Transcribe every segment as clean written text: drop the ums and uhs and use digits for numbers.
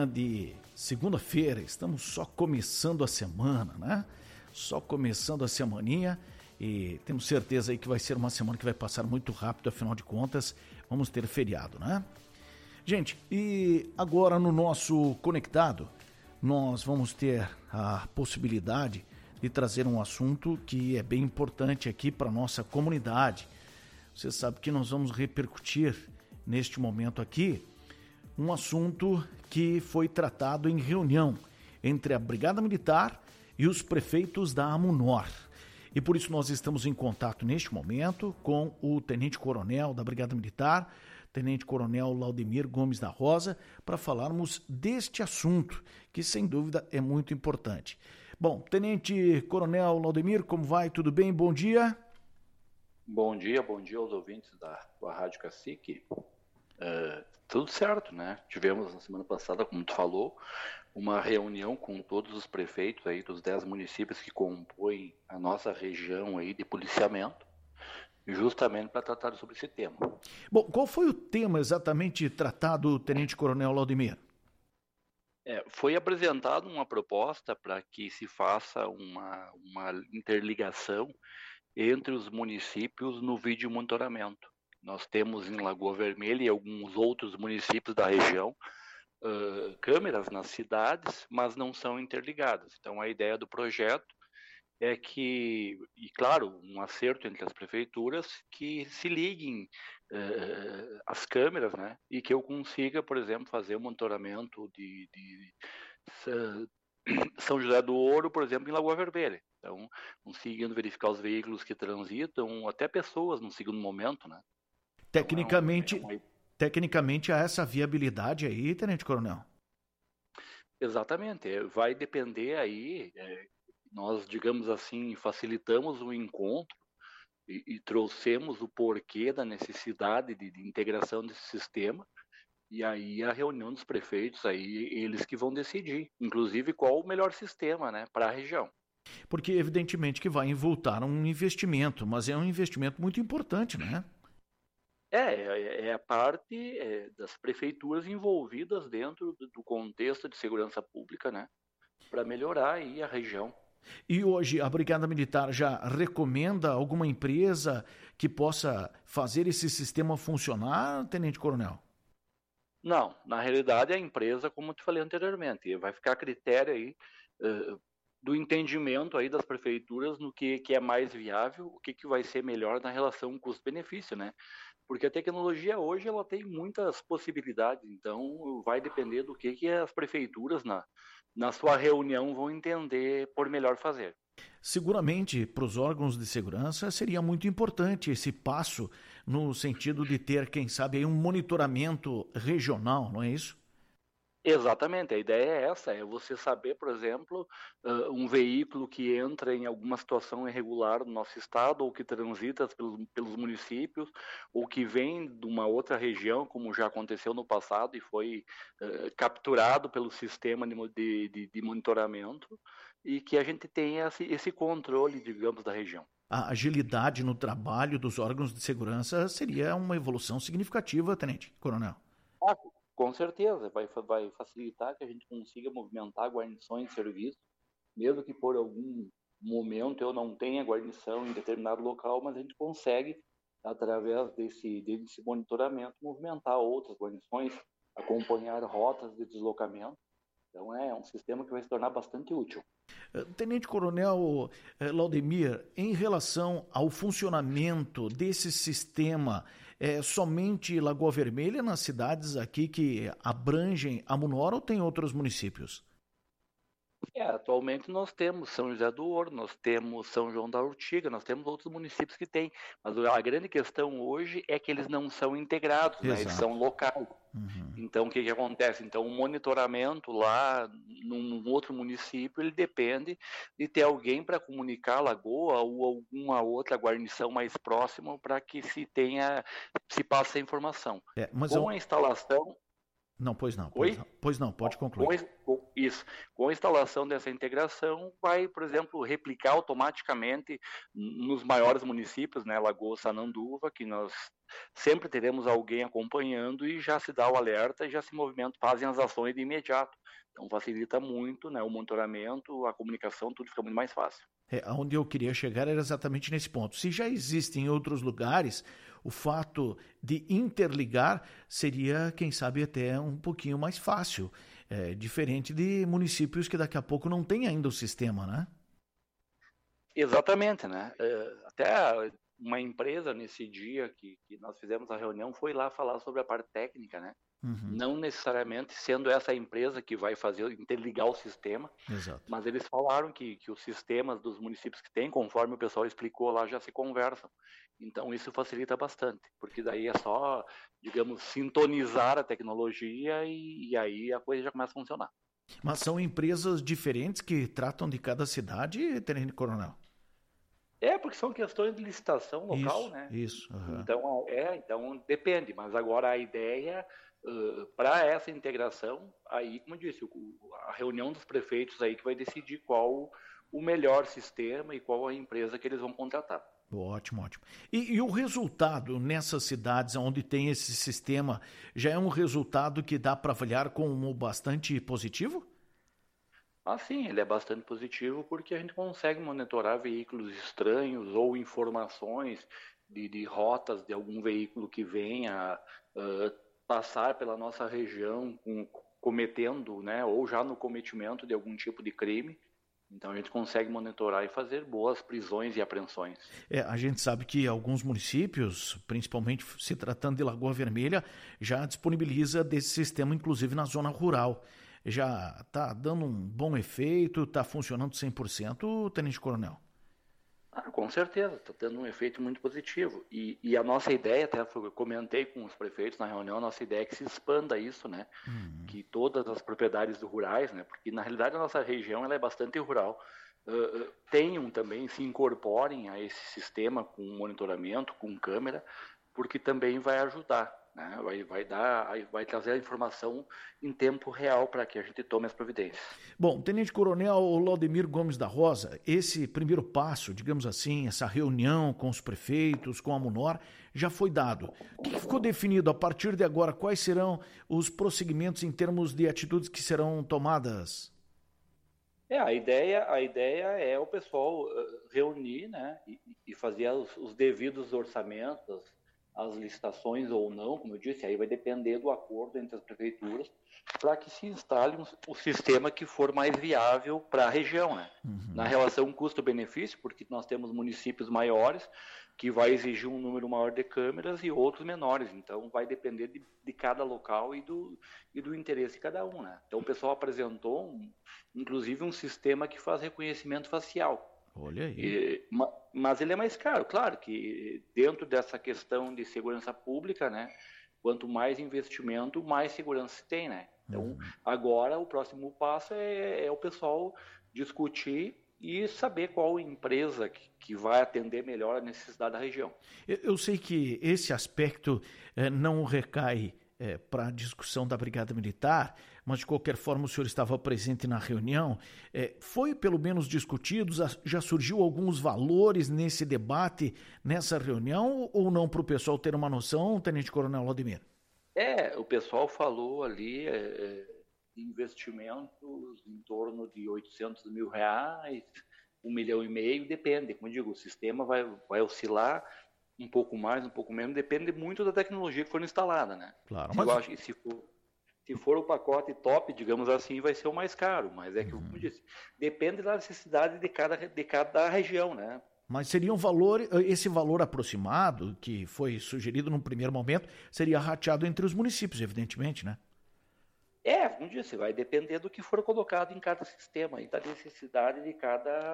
De segunda-feira, estamos só começando a semana, né? Só começando a semaninha e temos certeza aí que vai ser uma semana que vai passar muito rápido, afinal de contas, vamos ter feriado, né? Gente, e agora no nosso Conectado, nós vamos ter a possibilidade de trazer um assunto que é bem importante aqui para a nossa comunidade. Você sabe que nós vamos repercutir neste momento aqui um assunto que foi tratado em reunião entre a Brigada Militar e os prefeitos da AMUNOR. E por isso nós estamos em contato neste momento com o Tenente-Coronel da Brigada Militar, Tenente-Coronel Laudemir Gomes da Rosa, para falarmos deste assunto, que sem dúvida é muito importante. Bom, Tenente-Coronel Laudemir, como vai? Tudo bem? Bom dia. Bom dia aos ouvintes da Rádio Cacique. Tudo certo, né? Tivemos na semana passada, como tu falou, uma reunião com todos os prefeitos aí dos 10 municípios que compõem a nossa região aí de policiamento, justamente para tratar sobre esse tema. Bom, qual foi o tema exatamente tratado, Tenente Coronel Laudemir? Foi apresentada uma proposta para que se faça uma interligação entre os municípios no vídeo monitoramento. Nós temos em Lagoa Vermelha e alguns outros municípios da região câmeras nas cidades, mas não são interligadas. Então, a ideia do projeto é que, e claro, um acerto entre as prefeituras, que se liguem as câmeras, né? E que eu consiga, por exemplo, fazer o monitoramento de São José do Ouro, por exemplo, em Lagoa Vermelha. Então, conseguindo verificar os veículos que transitam, até pessoas no segundo momento, né? Tecnicamente há essa viabilidade aí, Tenente Coronel? Exatamente, vai depender aí, nós, digamos assim, facilitamos o encontro e trouxemos o porquê da necessidade de integração desse sistema, e aí a reunião dos prefeitos, aí eles que vão decidir, inclusive qual o melhor sistema, né, para a região. Porque evidentemente que vai voltar um investimento, mas é um investimento muito importante, né? É a parte das prefeituras envolvidas dentro do contexto de segurança pública, né, para melhorar aí a região. E hoje a Brigada Militar já recomenda alguma empresa que possa fazer esse sistema funcionar, Tenente Coronel? Não, na realidade a empresa, como eu te falei anteriormente, vai ficar a critério aí do entendimento aí das prefeituras no que é mais viável, o que vai ser melhor na relação custo-benefício, né? Porque a tecnologia hoje ela tem muitas possibilidades, então vai depender do que as prefeituras na sua reunião vão entender por melhor fazer. Seguramente, para os órgãos de segurança, seria muito importante esse passo no sentido de ter, quem sabe, aí um monitoramento regional, não é isso? Exatamente, a ideia é essa, é você saber, por exemplo, um veículo que entra em alguma situação irregular no nosso estado, ou que transita pelos municípios, ou que vem de uma outra região, como já aconteceu no passado, e foi capturado pelo sistema de monitoramento, e que a gente tenha esse controle, digamos, da região. A agilidade no trabalho dos órgãos de segurança seria uma evolução significativa, Tenente Coronel. Com certeza, vai facilitar que a gente consiga movimentar guarnições de serviço, mesmo que por algum momento eu não tenha guarnição em determinado local, mas a gente consegue, através desse monitoramento, movimentar outras guarnições, acompanhar rotas de deslocamento. Então é um sistema que vai se tornar bastante útil. Tenente Coronel Laudemir, em relação ao funcionamento desse sistema, somente Lagoa Vermelha nas cidades aqui que abrangem a AMUNOR ou tem outros municípios? Atualmente nós temos São José do Ouro, nós temos São João da Urtiga, nós temos outros municípios que têm, mas a grande questão hoje é que eles não são integrados, né? Eles são locais. Uhum. Então, o que acontece? Então, o monitoramento lá num outro município, ele depende de ter alguém para comunicar a Lagoa ou alguma outra guarnição mais próxima para que se passe a informação. Com a instalação... Não, pois não, pode concluir. Com a instalação dessa integração, vai, por exemplo, replicar automaticamente nos maiores municípios, né, Lagoa, Sananduva, que nós sempre teremos alguém acompanhando e já se dá o alerta e já se movimenta, fazem as ações de imediato. Então facilita muito, né, o monitoramento, a comunicação, tudo fica muito mais fácil. Onde eu queria chegar era exatamente nesse ponto. Se já existe em outros lugares, o fato de interligar seria, quem sabe, até um pouquinho mais fácil. Diferente de municípios que daqui a pouco não tem ainda o sistema, né? Exatamente, né? Até uma empresa nesse dia que nós fizemos a reunião foi lá falar sobre a parte técnica, né? Uhum. Não necessariamente sendo essa empresa que vai fazer interligar o sistema, Exato. mas eles falaram que os sistemas dos municípios que tem, conforme o pessoal explicou lá, já se conversam. Então isso facilita bastante, porque daí é só, digamos, sintonizar a tecnologia e aí a coisa já começa a funcionar. Mas são empresas diferentes que tratam de cada cidade, Tenente Coronel? Porque são questões de licitação local, né? Isso. Uhum. Então depende, mas agora a ideia para essa integração, aí, como eu disse, a reunião dos prefeitos aí que vai decidir qual o melhor sistema e qual a empresa que eles vão contratar. Ótimo. E o resultado nessas cidades onde tem esse sistema já é um resultado que dá para avaliar como bastante positivo? Sim, ele é bastante positivo porque a gente consegue monitorar veículos estranhos ou informações de rotas de algum veículo que venha passar pela nossa região cometendo, né, ou já no cometimento de algum tipo de crime. Então a gente consegue monitorar e fazer boas prisões e apreensões. A gente sabe que alguns municípios, principalmente se tratando de Lagoa Vermelha, já disponibiliza desse sistema, inclusive na zona rural. Já está dando um bom efeito, está funcionando 100%, Tenente Coronel? Com certeza, está tendo um efeito muito positivo. E a nossa ideia, até eu comentei com os prefeitos na reunião, a nossa ideia é que se expanda isso, né? Que todas as propriedades rurais, né? Porque na realidade a nossa região ela é bastante rural, tenham também, se incorporem a esse sistema com monitoramento, com câmera, porque também vai ajudar. Né? Vai trazer a informação em tempo real para que a gente tome as providências. Bom, Tenente Coronel Laudemir Gomes da Rosa, esse primeiro passo, digamos assim, essa reunião com os prefeitos, com a Munor, já foi dado. O que ficou definido a partir de agora? Quais serão os prosseguimentos em termos de atitudes que serão tomadas? A ideia é o pessoal reunir, né, e fazer os devidos orçamentos, as licitações ou não, como eu disse, aí vai depender do acordo entre as prefeituras para que se instale o sistema que for mais viável para a região, né? Na relação custo-benefício, porque nós temos municípios maiores que vai exigir um número maior de câmeras e outros menores, então vai depender de cada local e do interesse de cada um, né? Então o pessoal apresentou, inclusive, um sistema que faz reconhecimento facial. Olha aí. Mas ele é mais caro, claro que dentro dessa questão de segurança pública, né? Quanto mais investimento, mais segurança se tem, né? Então, agora o próximo passo é o pessoal discutir e saber qual empresa que vai atender melhor a necessidade da região. Eu sei que esse aspecto não recai para a discussão da Brigada Militar, mas de qualquer forma o senhor estava presente na reunião. Foi pelo menos discutido, já surgiu alguns valores nesse debate, nessa reunião, ou não, para o pessoal ter uma noção, Tenente Coronel Laudemir? O pessoal falou ali de investimentos em torno de R$800 mil, R$1,5 milhão, depende, como eu digo, o sistema vai oscilar um pouco mais, um pouco menos, depende muito da tecnologia que for instalada, né? Claro, mas eu acho que se for o pacote top, digamos assim, vai ser o mais caro, mas como eu disse, depende da necessidade de cada região, né? Mas seria esse valor aproximado, que foi sugerido num primeiro momento, seria rateado entre os municípios, evidentemente, né? Como eu disse, vai depender do que for colocado em cada sistema e da necessidade de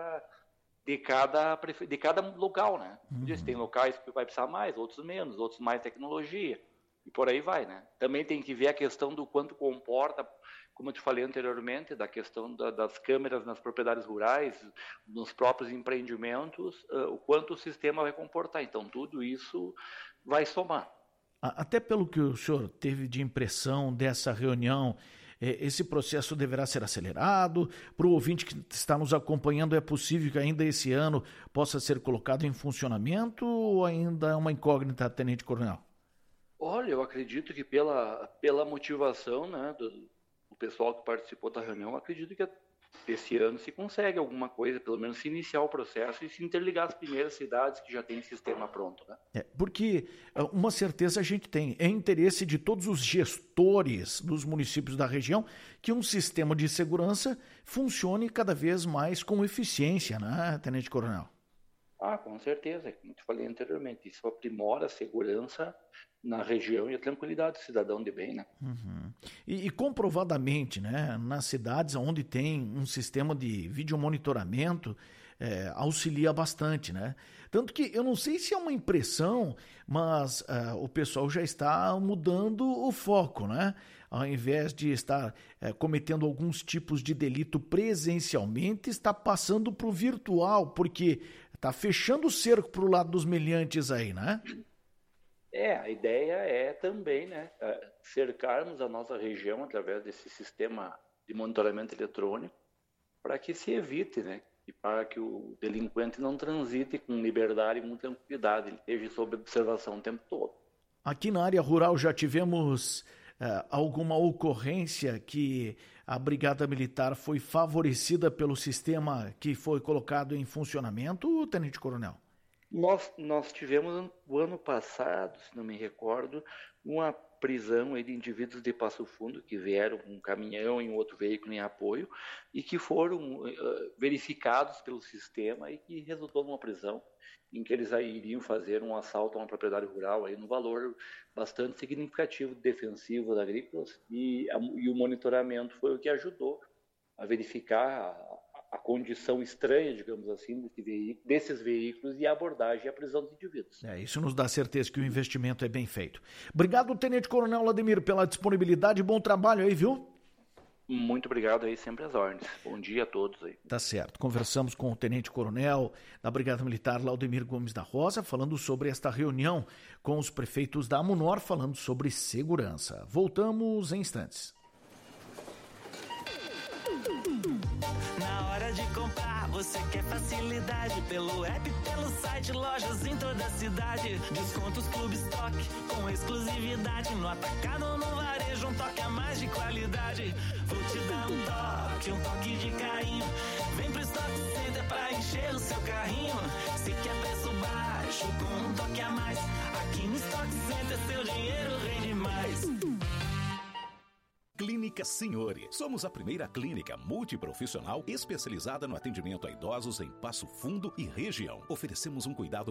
cada local, né? Tem locais que vai precisar mais, outros menos, outros mais tecnologia, e por aí vai, né? Também tem que ver a questão do quanto comporta, como eu te falei anteriormente, da questão das câmeras nas propriedades rurais, nos próprios empreendimentos, o quanto o sistema vai comportar. Então, tudo isso vai somar. Até pelo que o senhor teve de impressão dessa reunião, esse processo deverá ser acelerado? Para o ouvinte que está nos acompanhando, é possível que ainda esse ano possa ser colocado em funcionamento ou ainda é uma incógnita, Tenente Coronel? Olha, eu acredito que pela motivação, né, do pessoal que participou da reunião, eu acredito que esse ano se consegue alguma coisa, pelo menos se iniciar o processo e se interligar as primeiras cidades que já têm sistema pronto, né? Porque uma certeza a gente tem, é interesse de todos os gestores dos municípios da região que um sistema de segurança funcione cada vez mais com eficiência, né, Tenente Coronel? Com certeza, como te falei anteriormente, isso aprimora a segurança na região e a tranquilidade do cidadão de bem, né? Uhum. E comprovadamente, né, nas cidades onde tem um sistema de videomonitoramento, auxilia bastante, né? Tanto que eu não sei se é uma impressão, mas o pessoal já está mudando o foco, né? Ao invés de estar cometendo alguns tipos de delito presencialmente, está passando para o virtual, porque está fechando o cerco para o lado dos meliantes aí, né? A ideia é também, né, cercarmos a nossa região através desse sistema de monitoramento eletrônico para que se evite, né, e para que o delinquente não transite com liberdade e com tranquilidade, ele esteja sob observação o tempo todo. Aqui na área rural já tivemos alguma ocorrência que a Brigada Militar foi favorecida pelo sistema que foi colocado em funcionamento, Tenente Coronel? Nós tivemos o ano passado, se não me recordo, uma prisão aí de indivíduos de Passo Fundo que vieram com um caminhão e um outro veículo em apoio e que foram verificados pelo sistema e que resultou numa prisão em que eles aí iriam fazer um assalto a uma propriedade rural aí no valor bastante significativo defensivo da agrícolas e o monitoramento foi o que ajudou a verificar a condição estranha, digamos assim, desses veículos e a abordagem e a prisão dos indivíduos. Isso nos dá certeza que o investimento é bem feito. Obrigado, Tenente Coronel Lademir, pela disponibilidade e bom trabalho aí, viu? Muito obrigado aí, sempre às ordens. Bom dia a todos aí. Tá certo. Conversamos com o Tenente Coronel da Brigada Militar, Laudemir Gomes da Rosa, falando sobre esta reunião com os prefeitos da AMUNOR, falando sobre segurança. Voltamos em instantes. Na hora de comprar, você quer facilidade pelo app, pelo site, lojas em toda a cidade. Descontos Clube Stock com exclusividade no atacado ou no varejo, um toque a mais de qualidade. Vou te dar um toque de carinho. Vem pro Stock Center pra encher o seu carrinho. Se quer preço baixo com um toque a mais, aqui no Stock Center seu dinheiro rende mais. Clínica Signore. Somos a primeira clínica multiprofissional especializada no atendimento a idosos em Passo Fundo e região. Oferecemos um cuidado